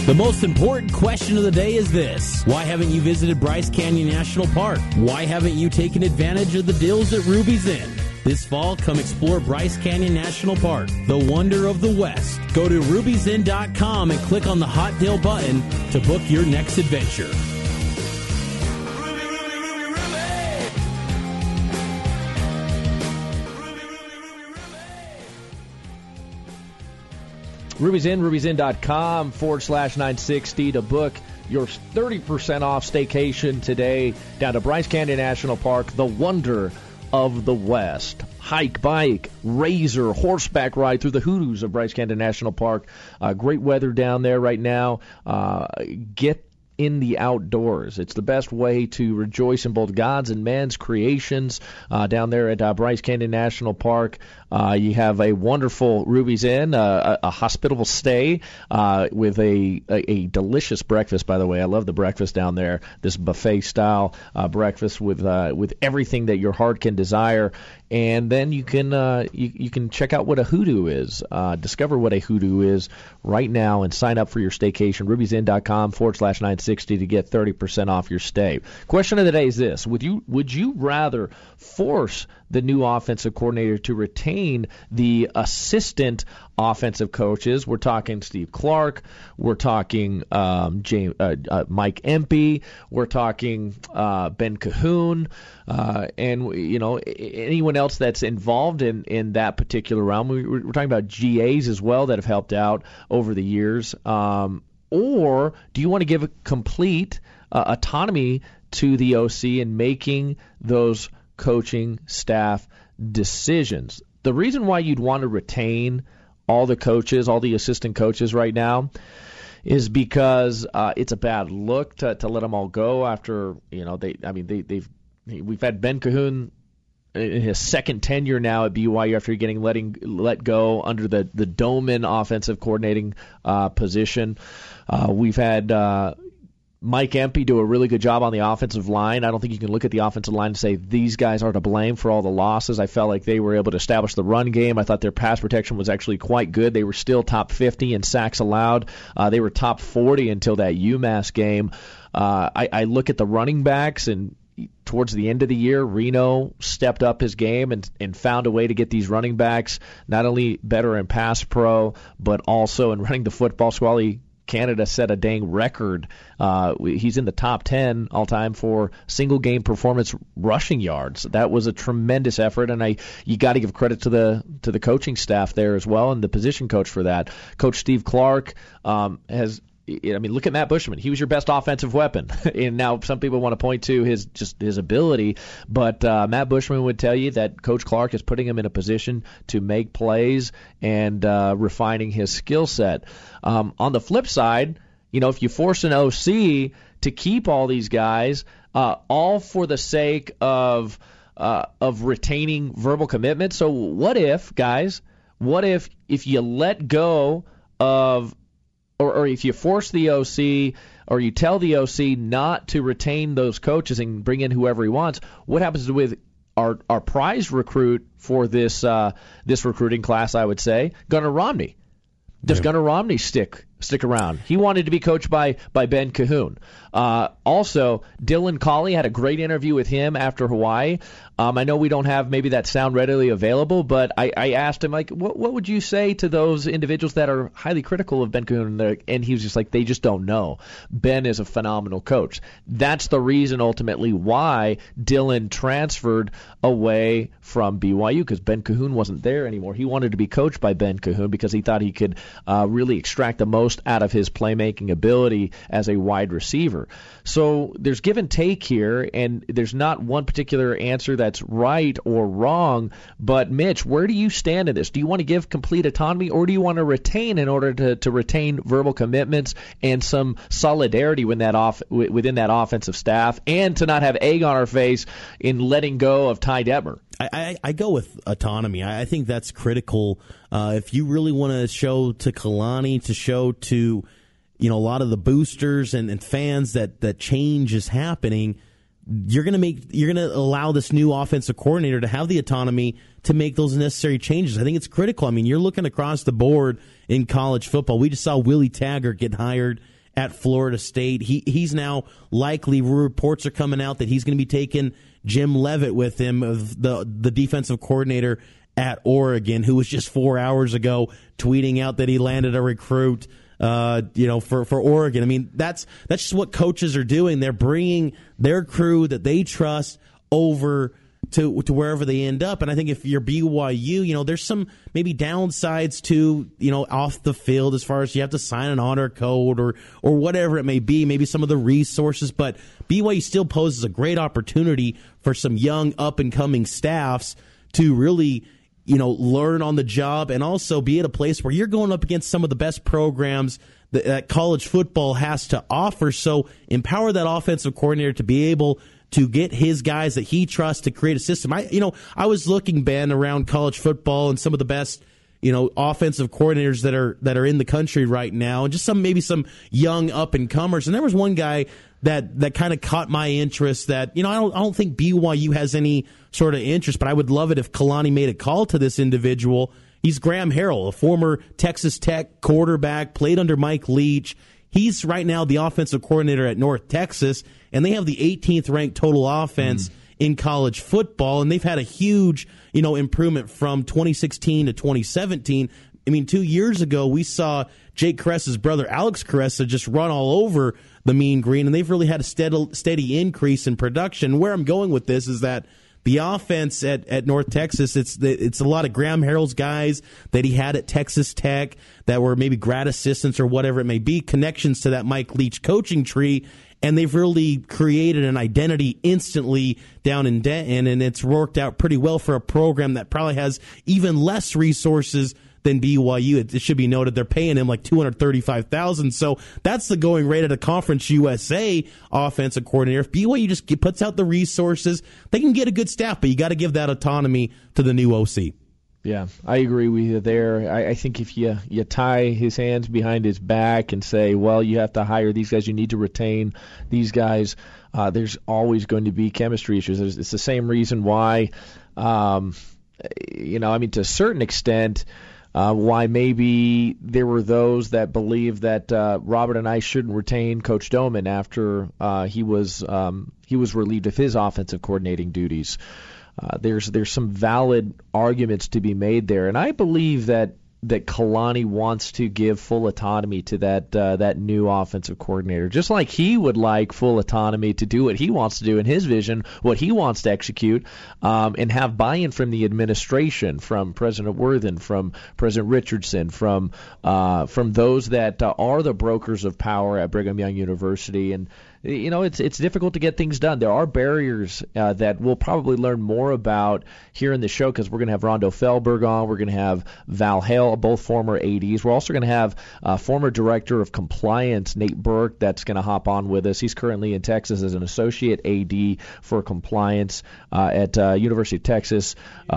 The most important question of the day is this. Why haven't you visited Bryce Canyon National Park? Why haven't you taken advantage of the deals at Ruby's Inn? This fall, come explore Bryce Canyon National Park, the wonder of the West. Go to ruby'sinn.com and click on the Hot Deal button to book your next adventure. Ruby's Inn, ruby'sinn.com/960 to book your 30% off staycation today down to Bryce Canyon National Park, the wonder of the West. Hike, bike, razor, horseback ride through the hoodoos of Bryce Canyon National Park. Great weather down there right now. Get in the outdoors. It's the best way to rejoice in both God's and man's creations down there at Bryce Canyon National Park. You have a wonderful Ruby's Inn, a hospitable stay with a delicious breakfast, by the way. I love the breakfast down there, this buffet-style breakfast with everything that your heart can desire. And then you can check out what a hoodoo is, discover what a hoodoo is right now, and sign up for your staycation, ruby'sinn.com/960 to get 30% off your stay. Question of the day is this. Would you rather force the new offensive coordinator to retain the assistant offensive coaches? We're talking Steve Clark. We're talking Mike Empey. We're talking Ben Cahoon, and anyone else that's involved in that particular realm. We're talking about GAs as well that have helped out over the years. Or do you want to give a complete autonomy to the OC in making those coaching staff decisions? The reason why you'd want to retain all the coaches, all the assistant coaches right now, is because it's a bad look to let them all go after we've had Ben Cahoon in his second tenure now at BYU after getting let go under the Doman offensive coordinating position. We've had Mike Empey do a really good job on the offensive line. I don't think you can look at the offensive line and say these guys are to blame for all the losses. I felt like they were able to establish the run game. I thought their pass protection was actually quite good. They were still top 50 in sacks allowed. They were top 40 until that UMass game. I look at the running backs, and towards the end of the year, Reno stepped up his game and found a way to get these running backs not only better in pass pro, but also in running the football. Squally Canada set a dang record. He's in the top 10 all-time for single-game performance rushing yards. That was a tremendous effort, and you got to give credit to the coaching staff there as well, and the position coach for that. Coach Steve Clark look at Matt Bushman. He was your best offensive weapon. And now some people want to point to his ability, but Matt Bushman would tell you that Coach Clark is putting him in a position to make plays and refining his skill set. On the flip side, if you force an OC to keep all these guys, all for the sake of retaining verbal commitment. So what if you let go of, or if you force the OC or you tell the OC not to retain those coaches and bring in whoever he wants, what happens with our prize recruit for this recruiting class, I would say, Gunnar Romney? Does Gunnar Romney stick around? He wanted to be coached by Ben Cahoon. Also, Dylan Collie had a great interview with him after Hawaii. I know we don't have maybe that sound readily available, but I asked him, what would you say to those individuals that are highly critical of Ben Cahoon? And he was just like, they just don't know. Ben is a phenomenal coach. That's the reason ultimately why Dylan transferred away from BYU, because Ben Cahoon wasn't there anymore. He wanted to be coached by Ben Cahoon because he thought he could really extract the most out of his playmaking ability as a wide receiver. So there's give and take here, and there's not one particular answer that's right or wrong. But, Mitch, where do you stand in this? Do you want to give complete autonomy, or do you want to retain in order to retain verbal commitments and some solidarity within that offensive staff, and to not have egg on our face in letting go of Ty Detmer? I go with autonomy. I think that's critical. If you really want to show to Kalani, to show to a lot of the boosters and fans that change is happening, you're gonna allow this new offensive coordinator to have the autonomy to make those necessary changes. I think it's critical. I mean, you're looking across the board in college football. We just saw Willie Taggart get hired at Florida State. He's now likely, reports are coming out that he's going to be taking Jim Leavitt with him, of the defensive coordinator at Oregon, who was just 4 hours ago tweeting out that he landed a recruit, for Oregon. I mean, that's just what coaches are doing. They're bringing their crew that they trust over to wherever they end up. And I think if you're BYU, there's some maybe downsides to, off the field, as far as you have to sign an honor code or whatever it may be, maybe some of the resources. But BYU still poses a great opportunity for some young up-and-coming staffs to really, learn on the job and also be at a place where you're going up against some of the best programs that college football has to offer. So empower that offensive coordinator to be able to get his guys that he trusts to create a system. I was looking, Ben, around college football and some of the best, offensive coordinators that are in the country right now, and just some young up and comers. And there was one guy that kind of caught my interest that, I don't think BYU has any sort of interest, but I would love it if Kalani made a call to this individual. He's Graham Harrell, a former Texas Tech quarterback, played under Mike Leach. He's right now the offensive coordinator at North Texas, and they have the 18th ranked total offense in college football, and they've had a huge, improvement from 2016 to 2017. I mean, 2 years ago, we saw Jake Caressa's brother, Alex Caressa, just run all over the Mean Green, and they've really had a steady increase in production. Where I'm going with this is that the offense at North Texas, it's a lot of Graham Harrell's guys that he had at Texas Tech that were maybe grad assistants or whatever it may be, connections to that Mike Leach coaching tree, and they've really created an identity instantly down in Denton, and it's worked out pretty well for a program that probably has even less resources than BYU. It should be noted they're paying him like $235,000. So that's the going rate at a Conference USA offensive coordinator. If BYU just puts out the resources, they can get a good staff, but you got to give that autonomy to the new OC. Yeah, I agree with you there. I think if you tie his hands behind his back and say, well, you have to hire these guys, you need to retain these guys, there's always going to be chemistry issues. It's the same reason why, to a certain extent, why maybe there were those that believed that Robert and I shouldn't retain Coach Doman after he was relieved of his offensive coordinating duties. There's some valid arguments to be made there, and I believe that Kalani wants to give full autonomy to that new offensive coordinator, just like he would like full autonomy to do what he wants to do in his vision, what he wants to execute, and have buy-in from the administration, from President Worthen, from President Richardson, from those that are the brokers of power at Brigham Young University. And it's difficult to get things done. There are barriers that we'll probably learn more about here in the show, because we're going to have Rondo Fehlberg on. We're going to have Val Hale, both former ADs. We're also going to have former Director of Compliance, Nate Burke, that's going to hop on with us. He's currently in Texas as an Associate AD for Compliance at University of Texas,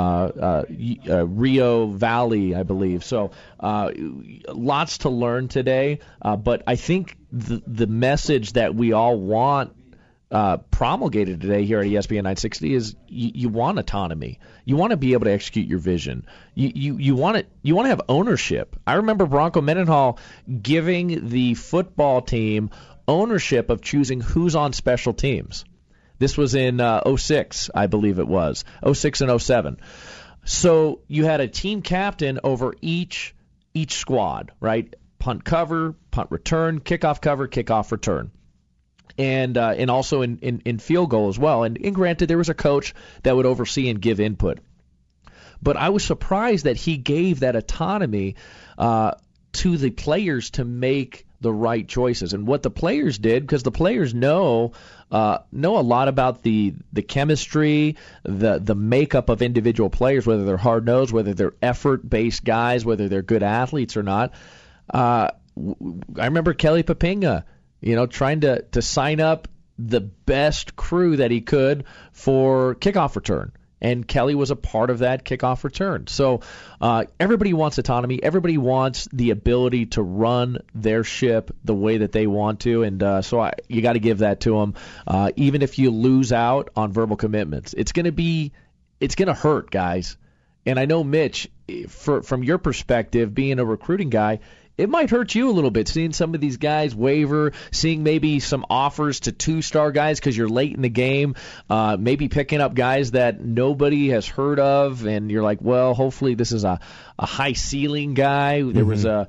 Rio Valley, I believe. So lots to learn today, but I think the message that we all want promulgated today here at ESPN 960 is you want autonomy. You want to be able to execute your vision. You want to have ownership. I remember Bronco Mendenhall giving the football team ownership of choosing who's on special teams. This was in 06, I believe it was, 06 and 07. So you had a team captain over each squad, right? Punt cover, punt return, kickoff cover, kickoff return. And also in field goal as well. And granted, there was a coach that would oversee and give input. But I was surprised that he gave that autonomy to the players to make the right choices. And what the players did, because the players know a lot about the chemistry, the makeup of individual players, whether they're hard-nosed, whether they're effort-based guys, whether they're good athletes or not. I remember Kelly Papinga, trying to sign up the best crew that he could for kickoff return. And Kelly was a part of that kickoff return. So everybody wants autonomy. Everybody wants the ability to run their ship the way that they want to. And you got to give that to them, even if you lose out on verbal commitments. It's going to hurt, guys. And I know, Mitch, from your perspective, being a recruiting guy, it might hurt you a little bit seeing some of these guys waiver, seeing maybe some offers to 2-star guys because you're late in the game, maybe picking up guys that nobody has heard of, and you're like, well, hopefully this is a high ceiling guy. There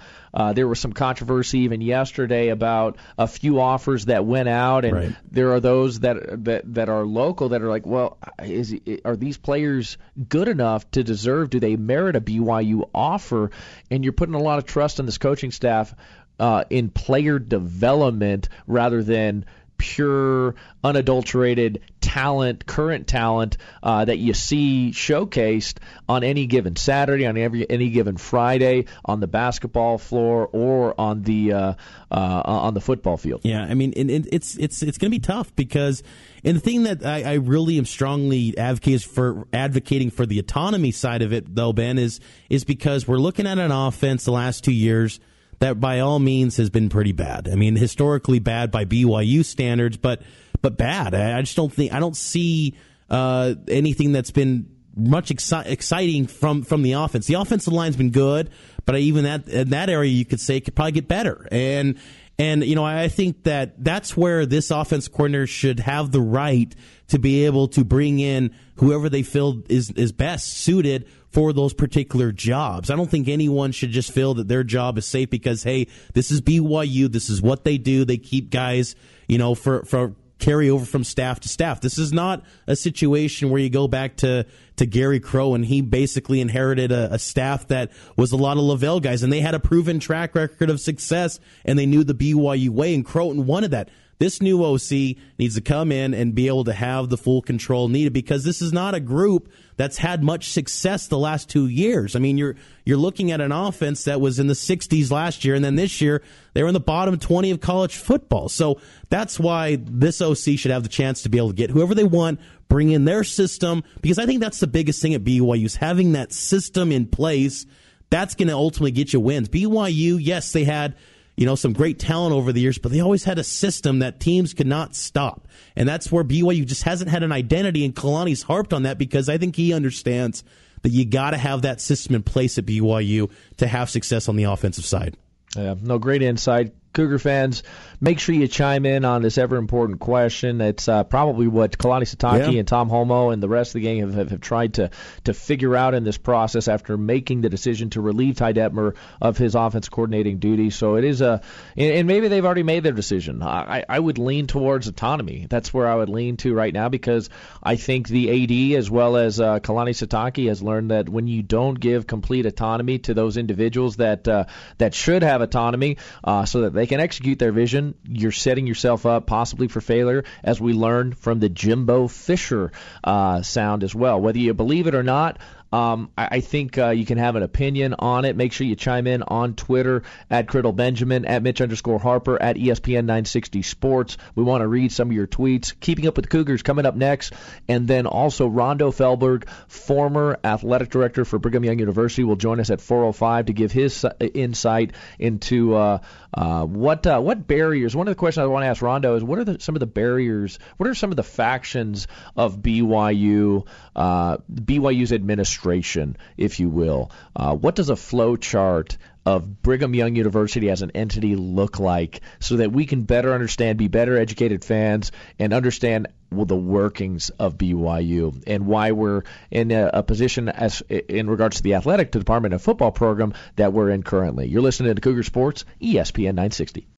was some controversy even yesterday about a few offers that went out, and there are those that are local that are like, well, are these players good enough to deserve? Do they merit a BYU offer? And you're putting a lot of trust on this coaching staff in player development rather than pure, unadulterated talent, current talent that you see showcased on any given Saturday, on any given Friday, on the basketball floor or on the football field. Yeah, I mean, it's going to be tough because, and the thing that I really am strongly advocating for the autonomy side of it, though, Ben, is because we're looking at an offense the last 2 years that by all means has been pretty bad. I mean, historically bad by BYU standards, but bad. I just don't see anything that's been much exciting from the offense. The offensive line's been good, but even in that area you could say it could probably get better. And I think that's where this offense coordinator should have the right to be able to bring in whoever they feel is best suited for those particular jobs. I don't think anyone should just feel that their job is safe because, hey, this is BYU, this is what they do. They keep guys, for carry over from staff to staff. This is not a situation where you go back to Gary Crow and he basically inherited a staff that was a lot of Lavelle guys, and they had a proven track record of success, and they knew the BYU way, and Croton wanted that. This new OC needs to come in and be able to have the full control needed because this is not a group that's had much success the last 2 years. I mean, you're looking at an offense that was in the 60s last year, and then this year they were in the bottom 20 of college football. So that's why this OC should have the chance to be able to get whoever they want, bring in their system, because I think that's the biggest thing at BYU is having that system in place. That's going to ultimately get you wins. BYU, yes, they had some great talent over the years, but they always had a system that teams could not stop. And that's where BYU just hasn't had an identity, and Kalani's harped on that because I think he understands that you got to have that system in place at BYU to have success on the offensive side. Yeah, no, great insight. Cougar fans, make sure you chime in on this ever-important question. It's probably what Kalani Sitake and Tom Holmoe and the rest of the gang have tried to figure out in this process after making the decision to relieve Ty Detmer of his offense coordinating duty. So it is and maybe they've already made their decision. I would lean towards autonomy. That's where I would lean to right now because I think the AD as well as Kalani Sitake has learned that when you don't give complete autonomy to those individuals that should have autonomy so that they can execute their vision, you're setting yourself up possibly for failure, as we learned from the Jimbo Fisher sound as well. Whether you believe it or not, I think you can have an opinion on it. Make sure you chime in on Twitter at Criddle Benjamin, at Mitch_Harper, at ESPN 960 Sports. We want to read some of your tweets. Keeping Up with the Cougars coming up next. And then also Rondo Fehlberg, former athletic director for Brigham Young University, will join us at 4:05 to give his insight into what barriers. One of the questions I want to ask Rondo is what are some of the barriers, what are some of the factions of BYU's administration, if you will? What does a flow chart of Brigham Young University as an entity look like so that we can better understand, be better educated fans, and understand the workings of BYU and why we're in a position as in regards to the athletic department and football program that we're in currently? You're listening to Cougar Sports, ESPN 960.